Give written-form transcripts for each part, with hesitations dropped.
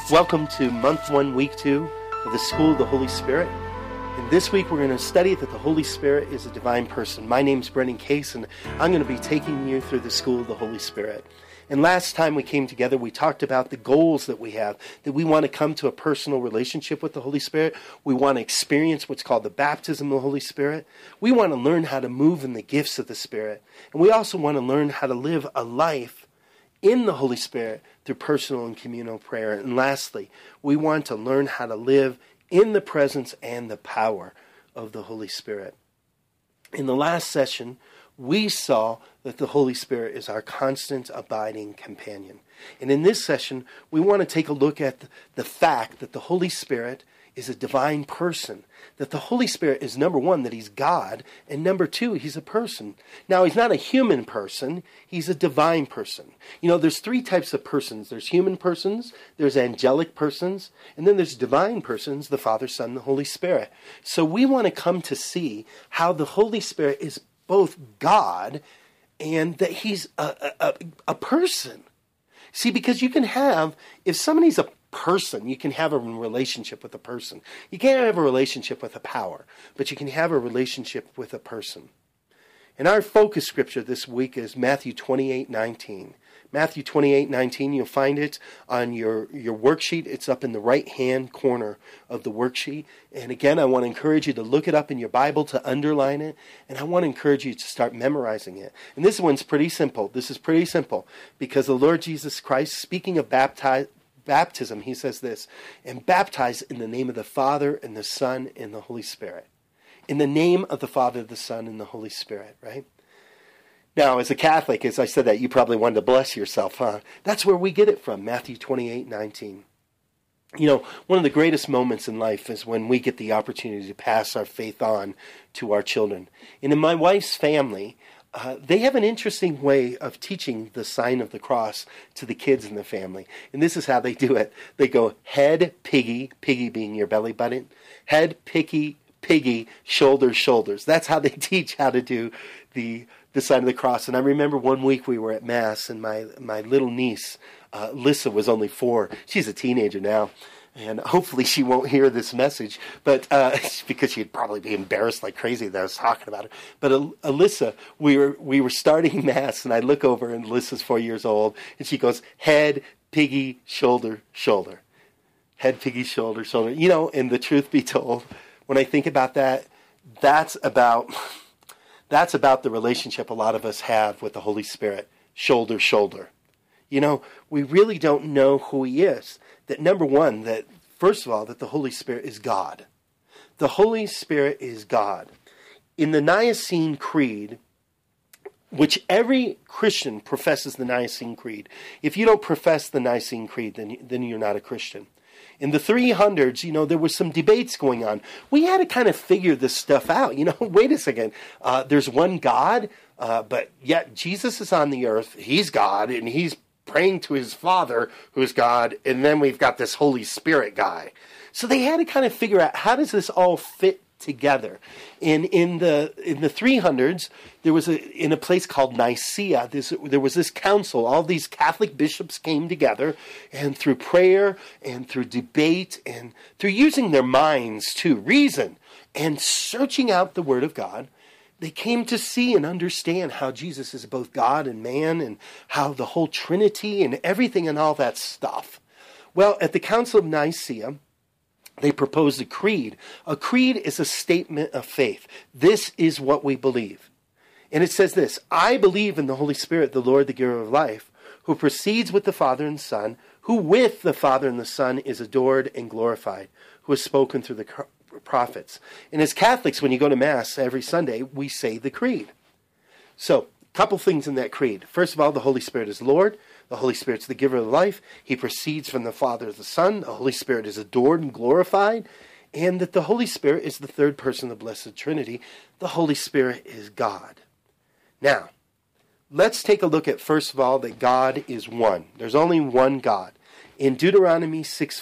Welcome to month 1, week 2 of the School of the Holy Spirit. And this week we're going to study that the Holy Spirit is a divine person. My name's Brendan Case, and I'm going to be taking you through the School of the Holy Spirit. And last time we came together, we talked about the goals that we have, that we want to come to a personal relationship with the Holy Spirit. We want to experience what's called the baptism of the Holy Spirit. We want to learn how to move in the gifts of the Spirit. And we also want to learn how to live a life in the Holy Spirit through personal and communal prayer. And lastly, we want to learn how to live in the presence and the power of the Holy Spirit. In the last session, we saw that the Holy Spirit is our constant abiding companion. And in this session, we want to take a look at the fact that the Holy Spirit is a divine person. That the Holy Spirit is, number one, that he's God, and number two, he's a person. Now, he's not a human person, he's a divine person. You know, there's three types of persons. There's human persons, there's angelic persons, and then there's divine persons, the Father, Son, and the Holy Spirit. So we want to come to see how the Holy Spirit is both God and that he's a person. See, because you can have, if somebody's a person, you can have a relationship with a person. You can't have a relationship with a power, but you can have a relationship with a person. And our focus scripture this week is Matthew 28:19. Matthew 28:19, you'll find it on your worksheet. It's up in the right-hand corner of the worksheet. And again, I want to encourage you to look it up in your Bible, to underline it, and I want to encourage you to start memorizing it. And this one's pretty simple. This is pretty simple because the Lord Jesus Christ, speaking of baptism, he says this, and baptize in the name of the Father and the Son and the Holy Spirit. In the name of the Father, the Son, and the Holy Spirit, right? Now, as a Catholic, as I said that, you probably wanted to bless yourself, huh? That's where we get it from, Matthew 28:19. You know, one of the greatest moments in life is when we get the opportunity to pass our faith on to our children. And in my wife's family, they have an interesting way of teaching the sign of the cross to the kids in the family. And this is how they do it. They go head, piggy, piggy being your belly button, head, piggy, shoulders, shoulders. That's how they teach how to do the sign of the cross. And I remember one week we were at Mass, and my little niece, Lissa, was only 4. She's a teenager now. And hopefully she won't hear this message, but because she'd probably be embarrassed like crazy that I was talking about her. But Alyssa, we were starting Mass, and I look over, and Alyssa's 4 years old, and she goes, head, piggy, shoulder, shoulder. Head, piggy, shoulder, shoulder. You know, and the truth be told, when I think about that, that's about the relationship a lot of us have with the Holy Spirit, shoulder, shoulder. You know, we really don't know who he is. That number one, that first of all, that the Holy Spirit is God. The Holy Spirit is God. In the Nicene Creed, which every Christian professes the Nicene Creed. If you don't profess the Nicene Creed, then you're not a Christian. In the 300s, you know, there was some debates going on. We had to kind of figure this stuff out. You know, wait a second. There's one God, but yet Jesus is on the earth. He's God, and he's praying to his Father, who's God, and then we've got this Holy Spirit guy. So they had to kind of figure out, how does this all fit together? And in the 300s, there was in a place called Nicaea, there was this council. All these Catholic bishops came together, and through prayer and through debate and through using their minds to reason and searching out the Word of God, they came to see and understand how Jesus is both God and man, and how the whole Trinity and everything and all that stuff. Well, at the Council of Nicaea, they proposed a creed. A creed is a statement of faith. This is what we believe. And it says this: I believe in the Holy Spirit, the Lord, the giver of life, who proceeds with the Father and Son, who with the Father and the Son is adored and glorified, who has spoken through the prophets. And as Catholics, when you go to Mass every Sunday, we say the creed. So, a couple things in that creed. First of all, the Holy Spirit is Lord. The Holy Spirit's the giver of life. He proceeds from the Father and the Son. The Holy Spirit is adored and glorified. And that the Holy Spirit is the third person of the Blessed Trinity. The Holy Spirit is God. Now, let's take a look at, first of all, that God is one. There's only one God. In Deuteronomy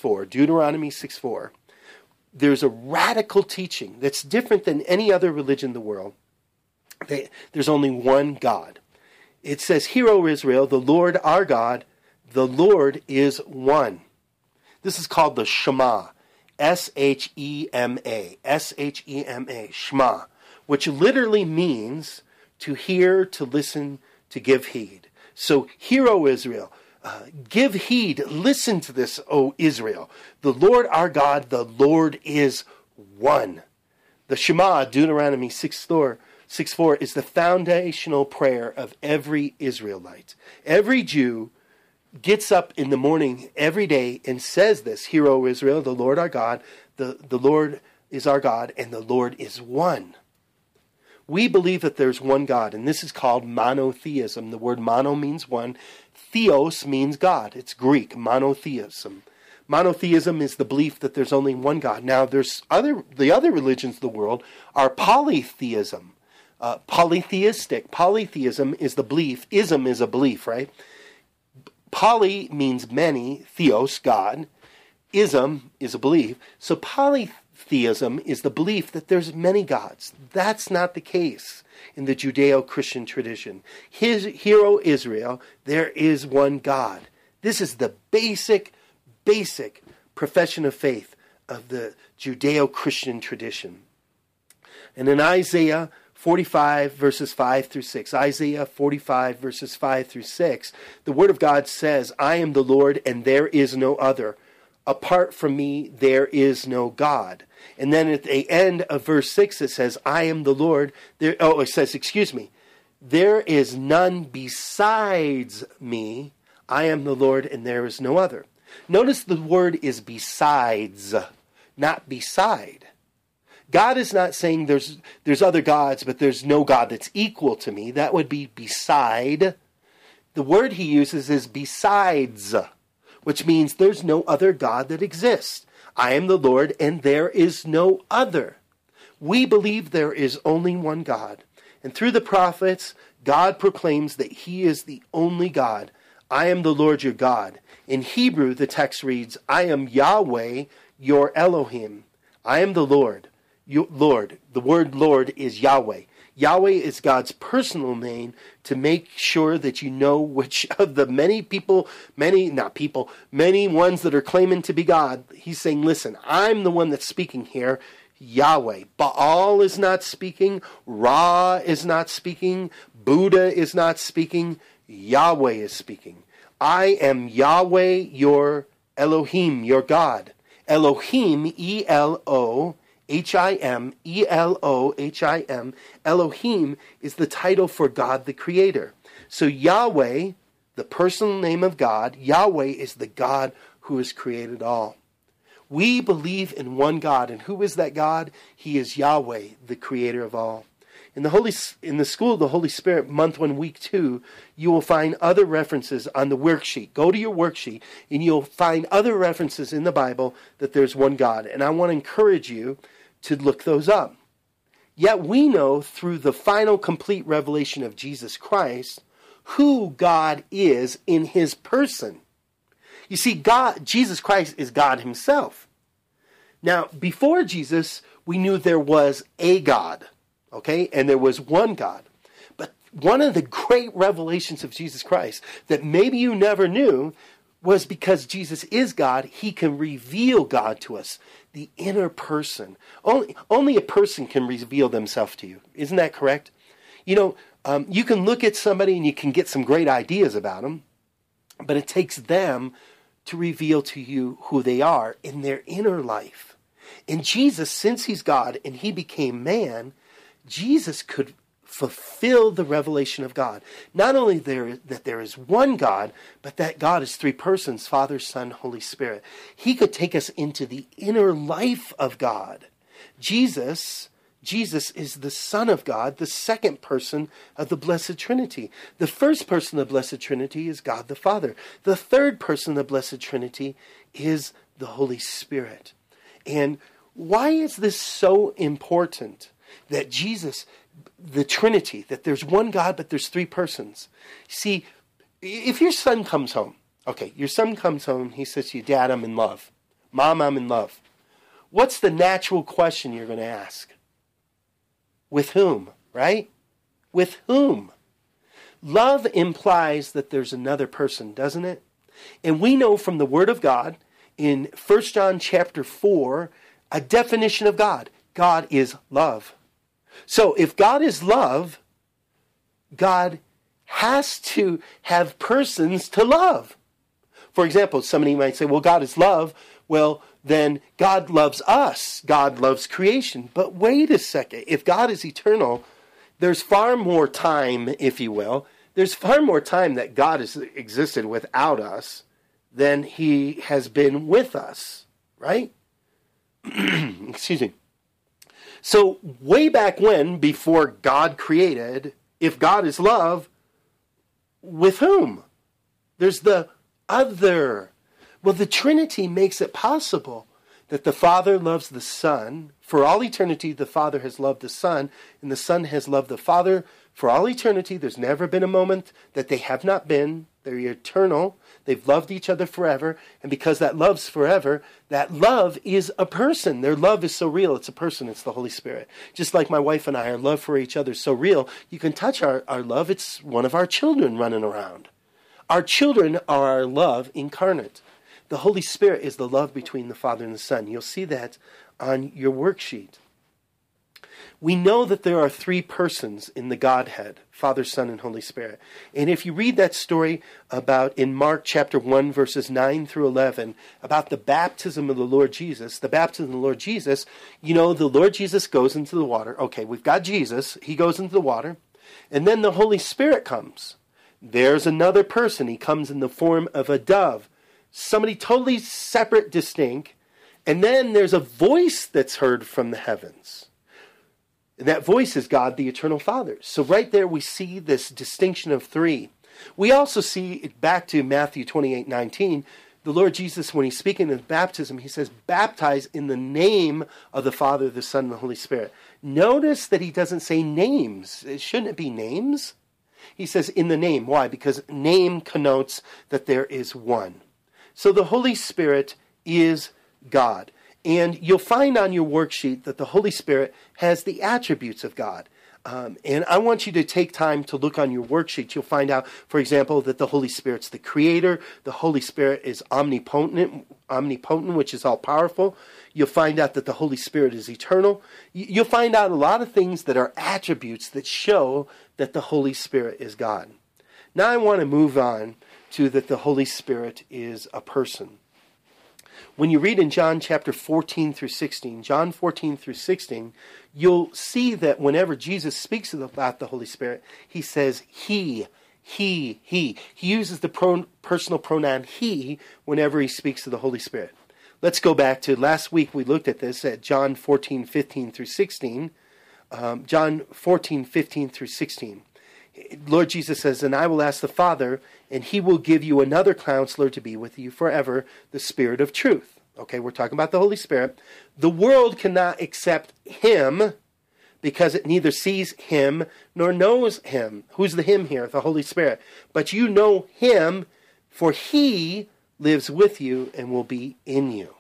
6:4, there's a radical teaching that's different than any other religion in the world. There's only one God. It says, "Hear, O Israel, the Lord our God, the Lord is one." This is called the Shema. S-H-E-M-A. S-H-E-M-A. Shema. Which literally means to hear, to listen, to give heed. So, hear, O Israel. Give heed. Listen to this, O Israel. The Lord our God, the Lord is one. The Shema, Deuteronomy 6:4, is the foundational prayer of every Israelite. Every Jew gets up in the morning every day and says this, Hear, O Israel, the Lord our God, the Lord is our God, and the Lord is one. We believe that there's one God, and this is called monotheism. The word mono means one. Theos means God. It's Greek, monotheism. Monotheism is the belief that there's only one God. Now, the other religions of the world are polytheism. Polytheistic. Polytheism is the belief. Ism is a belief, right? Poly means many. Theos, God. Ism is a belief. So polytheism is the belief that there's many gods. That's not the case in the Judeo-Christian tradition. Hear, O Israel, there is one God. This is the basic profession of faith of the Judeo-Christian tradition. And in Isaiah 45 verses 5 through 6, Isaiah 45 verses 5 through 6, the Word of God says, I am the Lord and there is no other. Apart from me, there is no God. And then at the end of verse 6, it says, I am the Lord. There is none besides me. I am the Lord and there is no other. Notice the word is besides, not beside. God is not saying there's other gods, but there's no God that's equal to me. That would be beside. The word he uses is besides, which means there's no other God that exists. I am the Lord and there is no other. We believe there is only one God. And through the prophets, God proclaims that he is the only God. I am the Lord your God. In Hebrew, the text reads, I am Yahweh, your Elohim. I am the Lord. Lord. The word Lord is Yahweh. Yahweh is God's personal name to make sure that you know which of the many ones that are claiming to be God. He's saying, listen, I'm the one that's speaking here, Yahweh. Baal is not speaking. Ra is not speaking. Buddha is not speaking. Yahweh is speaking. I am Yahweh, your Elohim, your God. Elohim, E-L-O-H-I-M, E-L-O-H-I-M. Elohim is the title for God the Creator. So Yahweh, the personal name of God, Yahweh is the God who has created all. We believe in one God, and who is that God? He is Yahweh, the Creator of all. In the School of the Holy Spirit, month 1, week 2, you will find other references on the worksheet. Go to your worksheet, and you'll find other references in the Bible that there's one God. And I want to encourage you to look those up. Yet we know through the final complete revelation of Jesus Christ who God is in his person. You see, Jesus Christ is God himself. Now, before Jesus, we knew there was a God. Okay, and there was one God. But one of the great revelations of Jesus Christ that maybe you never knew was because Jesus is God, he can reveal God to us, the inner person. Only a person can reveal themselves to you. Isn't that correct? You know, you can look at somebody and you can get some great ideas about them, but it takes them to reveal to you who they are in their inner life. And Jesus, since he's God and he became man, Jesus could fulfill the revelation of God. Not only that there is one God, but that God is three persons, Father, Son, Holy Spirit. He could take us into the inner life of God. Jesus is the Son of God, the second person of the Blessed Trinity. The first person of the Blessed Trinity is God the Father. The third person of the Blessed Trinity is the Holy Spirit. And why is this so important? That Jesus, the Trinity, that there's one God, but there's three persons. See, if your son comes home, he says to you, Dad, I'm in love. Mom, I'm in love. What's the natural question you're going to ask? With whom, right? With whom? Love implies that there's another person, doesn't it? And we know from the Word of God in 1 John chapter 4 a definition of God. God is love. So if God is love, God has to have persons to love. For example, somebody might say, well, God is love. Well, then God loves us. God loves creation. But wait a second. If God is eternal, there's far more time, if you will. There's far more time that God has existed without us than he has been with us, right? Excuse me. So way back when, before God created, if God is love, with whom? There's the other. Well, the Trinity makes it possible that the Father loves the Son. For all eternity, the Father has loved the Son, and the Son has loved the Father. For all eternity, there's never been a moment that they have not been. They're eternal. They've loved each other forever. And because that love's forever, that love is a person. Their love is so real. It's a person. It's the Holy Spirit. Just like my wife and I, our love for each other is so real. You can touch our love. It's one of our children running around. Our children are our love incarnate. The Holy Spirit is the love between the Father and the Son. You'll see that on your worksheet. We know that there are three persons in the Godhead, Father, Son, and Holy Spirit. And if you read that story about in Mark chapter 1, verses 9 through 11, about the baptism of the Lord Jesus, you know, the Lord Jesus goes into the water. Okay, we've got Jesus. He goes into the water. And then the Holy Spirit comes. There's another person. He comes in the form of a dove. Somebody totally separate, distinct. And then there's a voice that's heard from the heavens. And that voice is God, the eternal Father. So right there we see this distinction of three. We also see, back to Matthew 28:19, the Lord Jesus, when he's speaking of baptism, he says, baptize in the name of the Father, the Son, and the Holy Spirit. Notice that he doesn't say names. Shouldn't it be names? He says in the name. Why? Because name connotes that there is one. So the Holy Spirit is God. And you'll find on your worksheet that the Holy Spirit has the attributes of God. And I want you to take time to look on your worksheet. You'll find out, for example, that the Holy Spirit's the creator. The Holy Spirit is omnipotent, which is all-powerful. You'll find out that the Holy Spirit is eternal. You'll find out a lot of things that are attributes that show that the Holy Spirit is God. Now I want to move on to that the Holy Spirit is a person. When you read in John chapter 14 through 16, John 14 through 16, you'll see that whenever Jesus speaks about the Holy Spirit, he says he. He uses the personal pronoun he whenever he speaks of the Holy Spirit. Let's go back to last week. We looked at this at John 14, 15 through 16. John 14, 15 through 16. Lord Jesus says, and I will ask the Father, and he will give you another counselor to be with you forever, the Spirit of truth. Okay, we're talking about the Holy Spirit. The world cannot accept him because it neither sees him nor knows him. Who's the him here? The Holy Spirit. But you know him, for he lives with you and will be in you.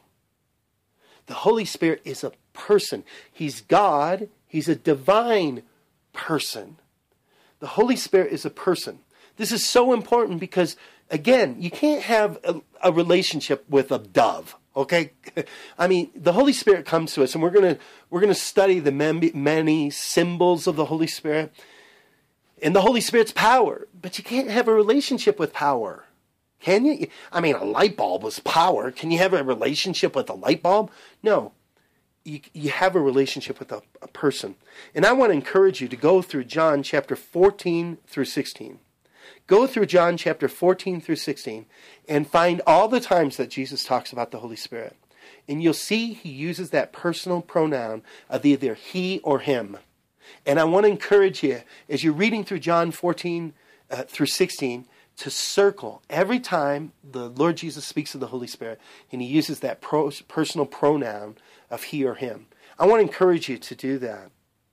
The Holy Spirit is a person. He's God. He's a divine person. The Holy Spirit is a person. This is so important because, again, you can't have a relationship with a dove, okay? I mean, the Holy Spirit comes to us, and we're gonna study the many symbols of the Holy Spirit and the Holy Spirit's power. But you can't have a relationship with power, can you? I mean, a light bulb was power. Can you have a relationship with a light bulb? No. You have a relationship with a person. And I want to encourage you to go through John chapter 14 through 16. Go through John chapter 14 through 16 and find all the times that Jesus talks about the Holy Spirit. And you'll see he uses that personal pronoun of either he or him. And I want to encourage you, as you're reading through John 14 through 16, to circle every time the Lord Jesus speaks of the Holy Spirit and he uses that personal pronoun of he or him. I want to encourage you to do that.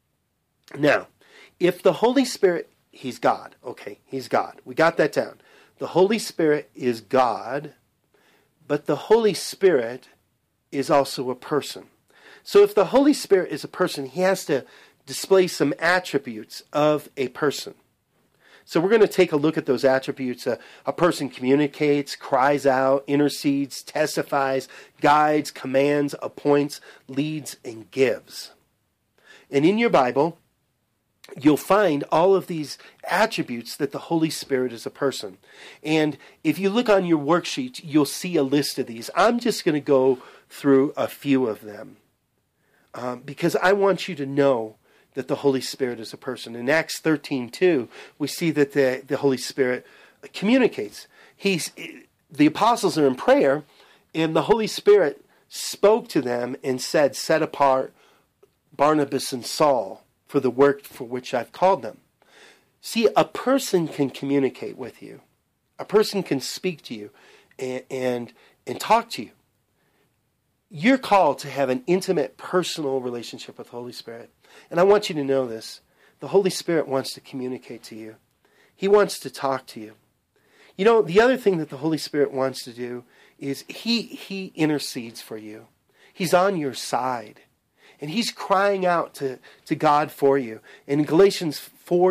Now, if the Holy Spirit, he's God. Okay, he's God. We got that down. The Holy Spirit is God, but the Holy Spirit is also a person. So if the Holy Spirit is a person, he has to display some attributes of a person. So we're going to take a look at those attributes. A person communicates, cries out, intercedes, testifies, guides, commands, appoints, leads, and gives. And in your Bible, you'll find all of these attributes that the Holy Spirit is a person. And if you look on your worksheet, you'll see a list of these. I'm just going to go through a few of them because I want you to know that the Holy Spirit is a person. In Acts 13:2, we see that the Holy Spirit communicates. The apostles are in prayer, and the Holy Spirit spoke to them and said, "Set apart Barnabas and Saul for the work for which I've called them." See, a person can communicate with you. A person can speak to you and talk to you. You're called to have an intimate, personal relationship with the Holy Spirit. And I want you to know this. The Holy Spirit wants to communicate to you. He wants to talk to you. You know, the other thing that the Holy Spirit wants to do is He intercedes for you. He's on your side. And He's crying out to God for you. In Galatians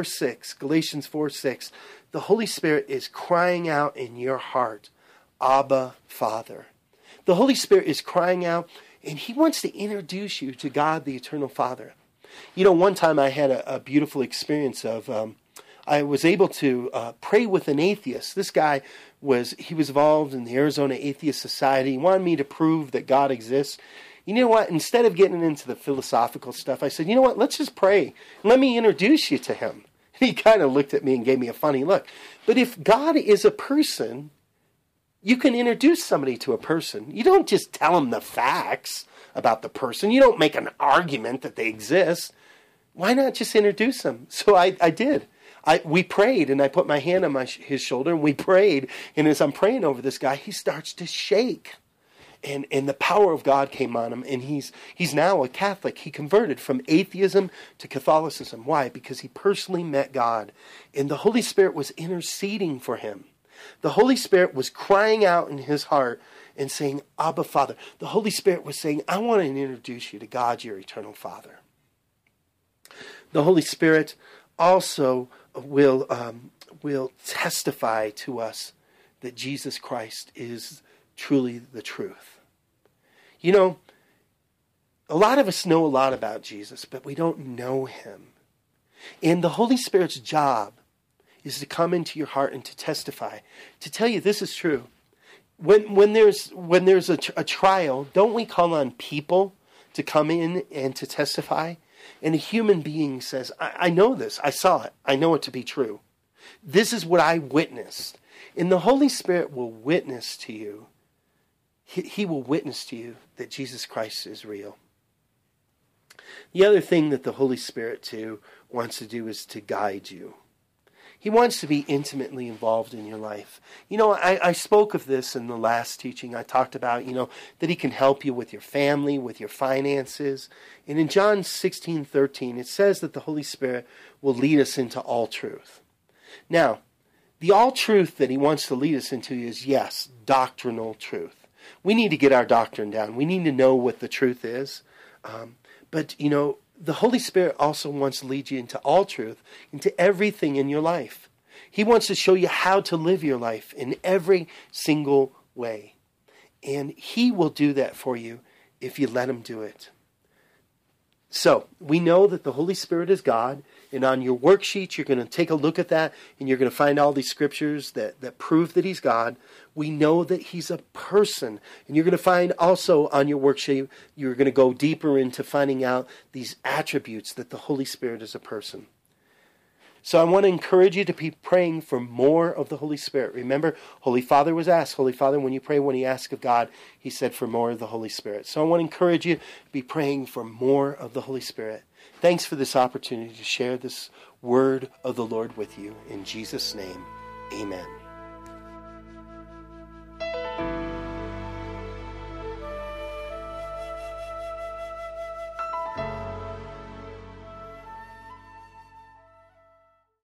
4:6, the Holy Spirit is crying out in your heart, Abba, Father. The Holy Spirit is crying out, and He wants to introduce you to God, the Eternal Father. You know, one time I had a beautiful experience of, I was able to pray with an atheist. This guy was involved in the Arizona Atheist Society. He wanted me to prove that God exists. You know what? Instead of getting into the philosophical stuff, I said, you know what? Let's just pray. Let me introduce you to Him. He kind of looked at me and gave me a funny look. But if God is a person, you can introduce somebody to a person. You don't just tell them the facts about the person. You don't make an argument that they exist. Why not just introduce them? So I did. We prayed, and I put my hand on his shoulder, and we prayed. And as I'm praying over this guy, he starts to shake. And the power of God came on him, and he's now a Catholic. He converted from atheism to Catholicism. Why? Because he personally met God, and the Holy Spirit was interceding for him. The Holy Spirit was crying out in his heart and saying, Abba, Father. The Holy Spirit was saying, I want to introduce you to God, your eternal Father. The Holy Spirit also will testify to us that Jesus Christ is truly the truth. You know, a lot of us know a lot about Jesus, but we don't know Him. And the Holy Spirit's job is to come into your heart and to testify, to tell you this is true. When there's a trial, don't we call on people to come in and to testify? And a human being says, I know this, I saw it, I know it to be true. This is what I witnessed. And the Holy Spirit will witness to you. He will witness to you that Jesus Christ is real. The other thing that the Holy Spirit too wants to do is to guide you. He wants to be intimately involved in your life. You know, I spoke of this in the last teaching. I talked about, that He can help you with your family, with your finances. And in John 16:13, it says that the Holy Spirit will lead us into all truth. Now, the all truth that He wants to lead us into is, yes, doctrinal truth. We need to get our doctrine down. We need to know what the truth is. But the Holy Spirit also wants to lead you into all truth, into everything in your life. He wants to show you how to live your life in every single way. And He will do that for you if you let Him do it. So, we know that the Holy Spirit is God, and on your worksheet you're going to take a look at that, and you're going to find all these scriptures that prove that He's God. We know that He's a person, and you're going to find also on your worksheet, you're going to go deeper into finding out these attributes that the Holy Spirit is a person. So I want to encourage you to be praying for more of the Holy Spirit. Remember, Holy Father was asked, Holy Father, when he asked of God, He said for more of the Holy Spirit. So I want to encourage you to be praying for more of the Holy Spirit. Thanks for this opportunity to share this word of the Lord with you. In Jesus' name, amen.